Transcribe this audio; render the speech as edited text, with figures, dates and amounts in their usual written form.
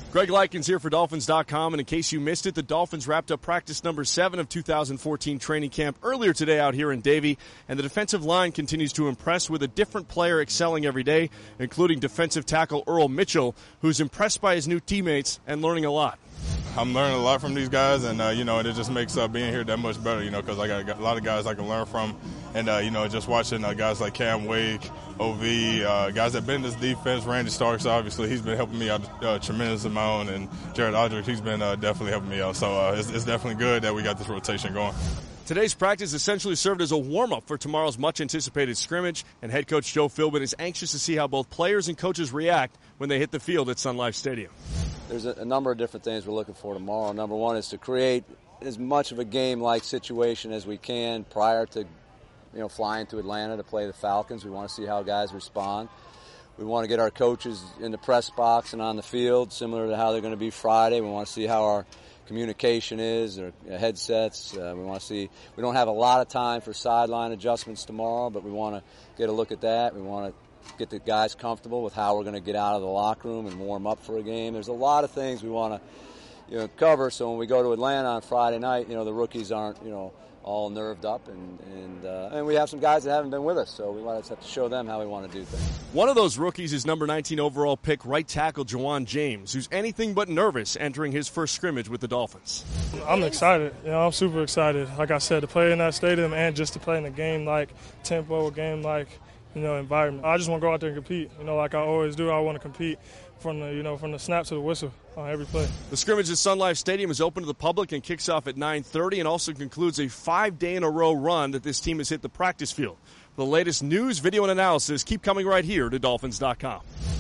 Greg Likens here for Dolphins.com, and in case you missed it, the Dolphins wrapped up practice number 7 of 2014 training camp earlier today out here in Davie, and the defensive line continues to impress with a different player excelling every day, including defensive tackle Earl Mitchell, who's impressed by his new teammates and learning a lot. I'm learning a lot from these guys, and, it just makes being here that much better, because I got a lot of guys I can learn from. And, just watching guys like Cam Wake, OV, guys that been in this defense, Randy Starks, obviously, he's been helping me out a tremendous amount, and Jared Aldridge, he's been definitely helping me out. So it's definitely good that we got this rotation going. Today's practice essentially served as a warm-up for tomorrow's much-anticipated scrimmage, and head coach Joe Philbin is anxious to see how both players and coaches react when they hit the field at Sun Life Stadium. There's a number of different things we're looking for tomorrow. Number one is to create as much of a game-like situation as we can prior to flying to Atlanta to play the Falcons. We want to see how guys respond. We want to get our coaches in the press box and on the field, similar to how they're going to be Friday. We want to see how our communication is, their headsets. We want to see. We don't have a lot of time for sideline adjustments tomorrow, but we want to get a look at that. We want to get the guys comfortable with how we're going to get out of the locker room and warm up for a game. There's a lot of things we want to cover, so when we go to Atlanta on Friday night, the rookies aren't all nerved up, and we have some guys that haven't been with us, so we want to have to show them how we want to do things. One of those rookies is number 19 overall pick right tackle Jawan James, who's anything but nervous entering his first scrimmage with the Dolphins. I'm excited. I'm super excited. Like I said, to play in that stadium and just to play in a game-like tempo, a game-like environment. I just want to go out there and compete. Like I always do, I want to compete from the snap to the whistle on every play. The scrimmage at Sun Life Stadium is open to the public and kicks off at 9:30 and also concludes a 5-day-in-a-row run that this team has hit the practice field. The latest news, video, and analysis keep coming right here to Dolphins.com.